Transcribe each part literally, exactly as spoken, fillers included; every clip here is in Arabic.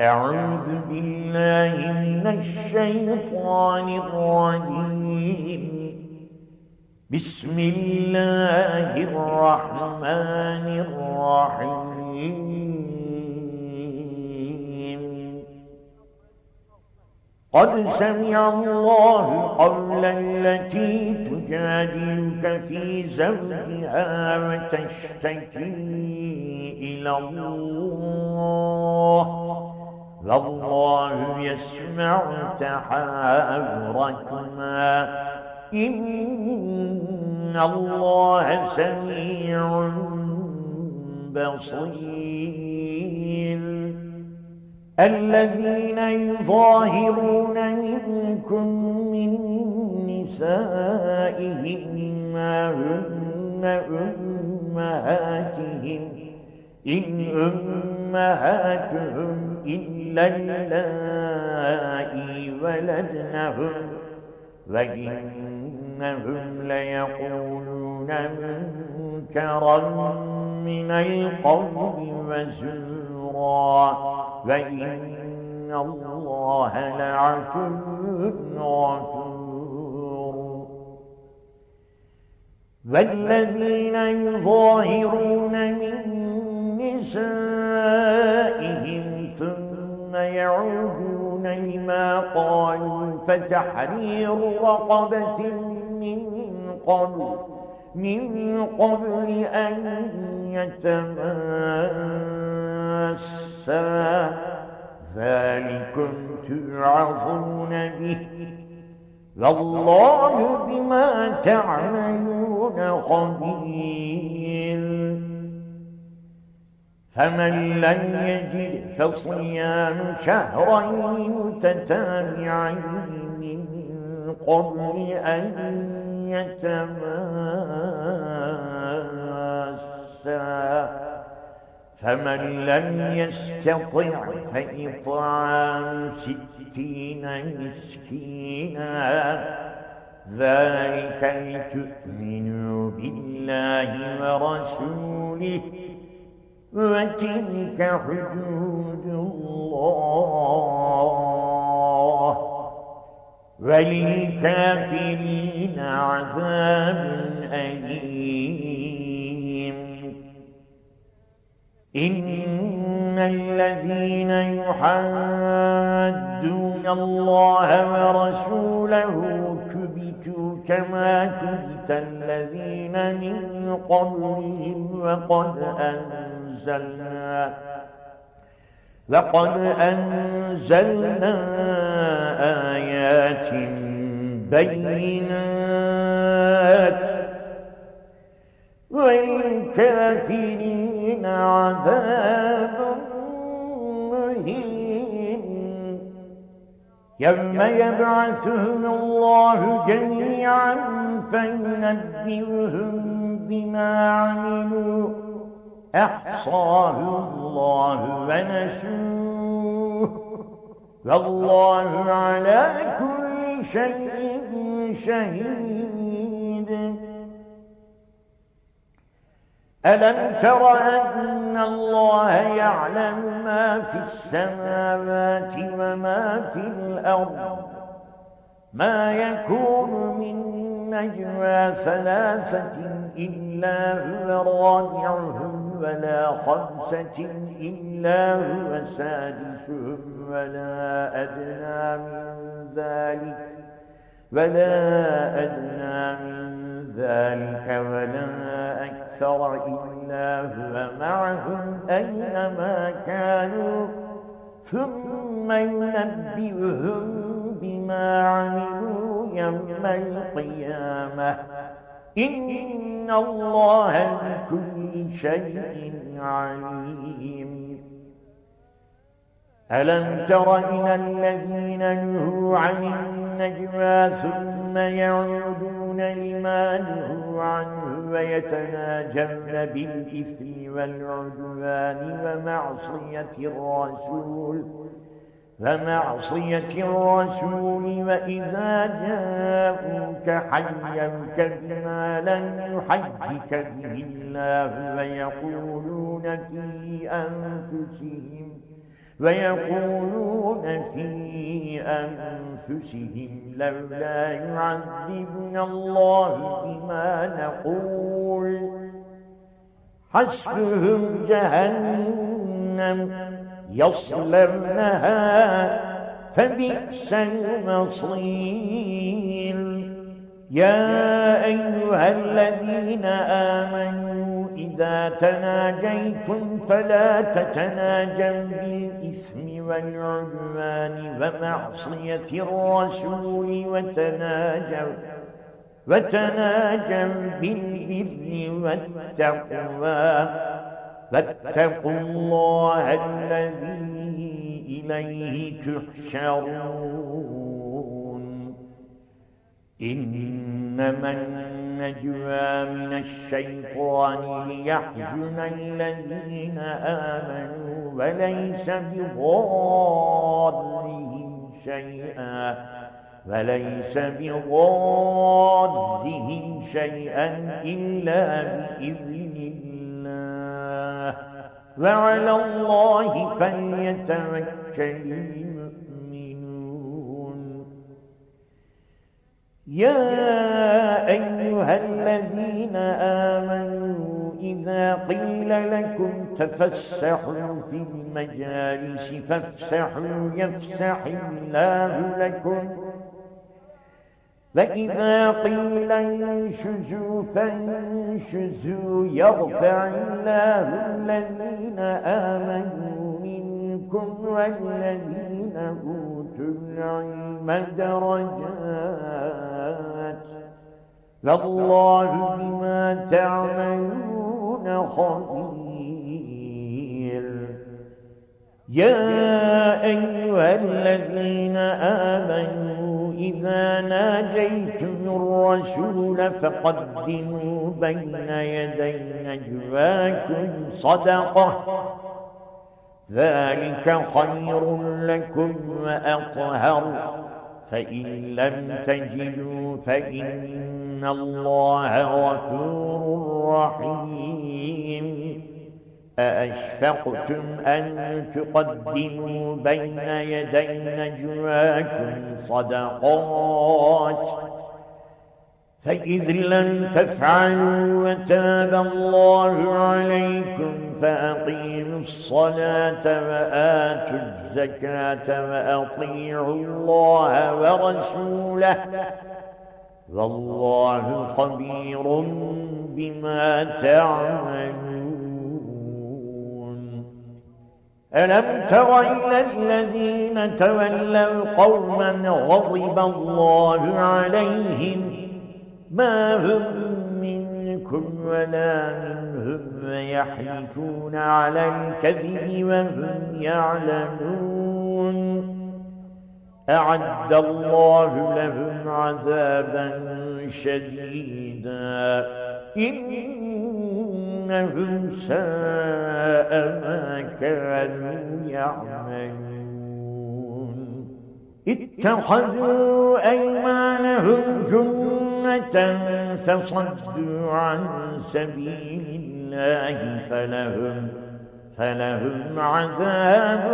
أعوذ بالله من الشيطان الرجيم. بسم الله الرحمن الرحيم. قد سمع الله قول التي تجادلك في زوجها وتشتكي إلى الله والله يسمع تحاوركما إن الله سميع بصير. الذين يظاهرون منكم من نسائهم ما هن أمهاتهم إن أمهاتهم إلا اللائي ولدنهم وإنهم ليقولون منكرا من القول وزورا وإن الله لعفو غفور. والذين يظاهرون من نسائهم ثم يعودون لما قالوا فتحرير رقبة من قبل من قبل أن يتماسا ذلكم توعظون به والله بما تعملون خبير. فمن لم يجد فصيام شهرين متتابعين من قبل أن يتماسا فمن لم يستطع فإطعام ستين مسكينا ذلك لتؤمنوا بالله ورسوله وتلك حدود الله وللكافرين عذاب أليم. إن الذين يحادون الله ورسوله كبتوا كما كبت الذين من قبلهم وقد أنزلنا وقد أنزلنا آيات بينات وللكافرين عذاب مهين. يوم يبعثهم الله جميعا فينبئهم بما عملوا أحصاه الله ونسوه والله على كل شيء شهيد. ألم تر أن الله يعلم ما في السماوات وما في الأرض ما يكون من نجوى ثلاثة إلا هو رابعهم ولا خمسة إلا هو سادسهم ولا أدنى من ذلك ولا أدنى من ذلك ولا أكثر إلا هو معهم أينما كانوا ثم ينبئهم بما عملوا يوم القيامة إن الله بكل شيء عليم. ألم تر إلى الذين نهوا عن النجوى ثم يعودون لما نهوا عنه ويتناجون بالإثم والعدوان ومعصية الرسول ومعصية الرسول وإذا جاءوك حيوك بما لم يحيك به الله ويقولون في أنفسهم ويقولون في أنفسهم لولا يعذبنا الله بما نقول حسبهم جهنم يصلونها فبئس المصير يا أيها الذين آمنوا إذا تناجيتم فلا تتناجوا بالإثم والعدوان ومعصية الرسول وتناجوا وتناجوا بالبر والتقوى فاتقوا الله الذي إليه تحشرون إنما النجوى من الشيطان ليحزن الذين آمنوا وليس بضارهم شيئا وليس بضارهم شيئا إلا بإذن الله وعلى الله فليتوكل المؤمنون يا أيها الذين آمنوا إذا قيل لكم تفسحوا في المجالس فافسحوا يفسح الله لكم فإذا قيل انشزوا فانشزوا يرفع الله الذين آمنوا منكم والذين أوتوا العلم درجات والله بما تعملون خبير يا أيها الذين آمنوا إذا ناجيتم الرسول فقدموا بين يدي نجواكم صدقة ذلك خير لكم وأطهر فإن لم تجدوا فإن الله غفور رحيم أأشفقتم أن تقدموا بين يدي نجواكم صدقات فإذ لم تفعلوا وتاب الله عليكم فأقيموا الصلاة وآتوا الزكاة وأطيعوا الله ورسوله والله خبير بما تعملون ألم تر إلى الذين تولوا قوما غضب الله عليهم ما هم منكم ولا منهم ويحلفون على الكذب وهم يعلمون أعد الله لهم عذابا شديدا إنهم ساء ما كانوا يعملون اتخذوا أيمانهم جنة فصدوا عن سبيل الله فلهم فلهم عذاب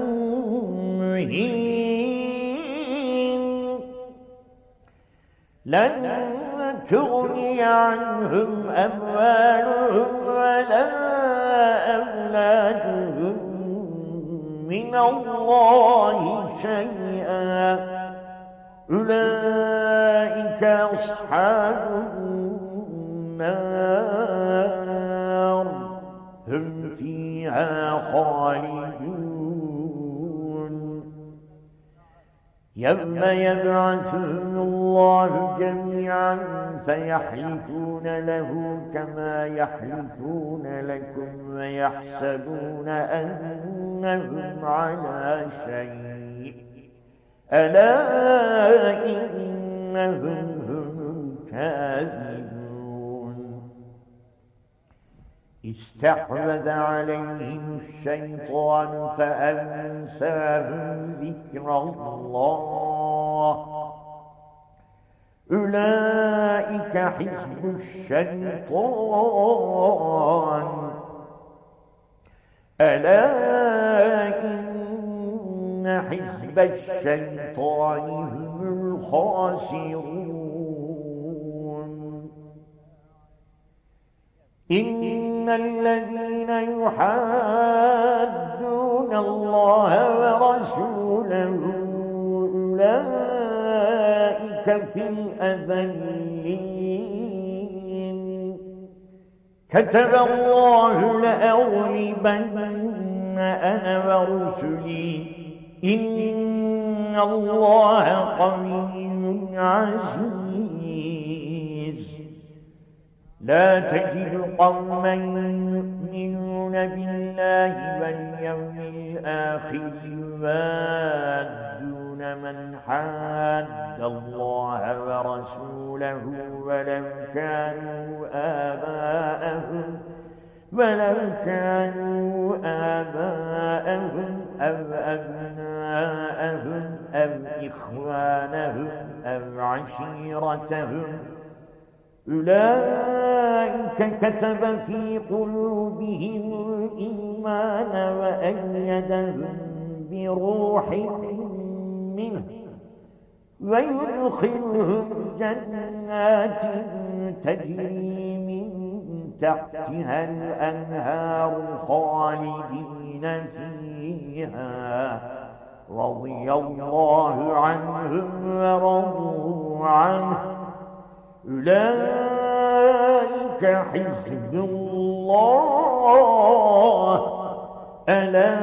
مهين لن تغني عنهم أموالهم ولا أولادهم من الله شيئا أولئك أصحاب النار هم فيها خالدون يوم يبعثهم الله جميعا فيحلفون له كما يحلفون لكم ويحسبون أنهم على شيء ألا إنهم هم الكاذبون استحوذ عليهم الشيطان فأنساهم ذكر الله أولئك حزب الشيطان ألا إن حزب الشيطان هم الخاسرون إن الذين يحادون الله ورسوله أولئك في الأذلين كتب الله لأغلبن أنا ورسلي إن الله قوي عزيز لا تجد قوما يؤمنون بالله واليوم الآخر يوادون من حاد الله ورسوله ولو كانوا آباءهم ولو كانوا آباءهم أو أبناءهم أو إخوانهم أو عشيرتهم أولئك كتب في قلوبهم الإيمان وأيدهم بروح منه ويدخلهم جنات تجري من تحتها الأنهار خالدين فيها رضي الله عنهم ورضوا عنه أولئك حزب الله ألا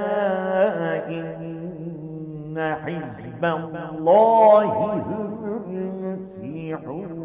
إن حزب الله هم المفلحون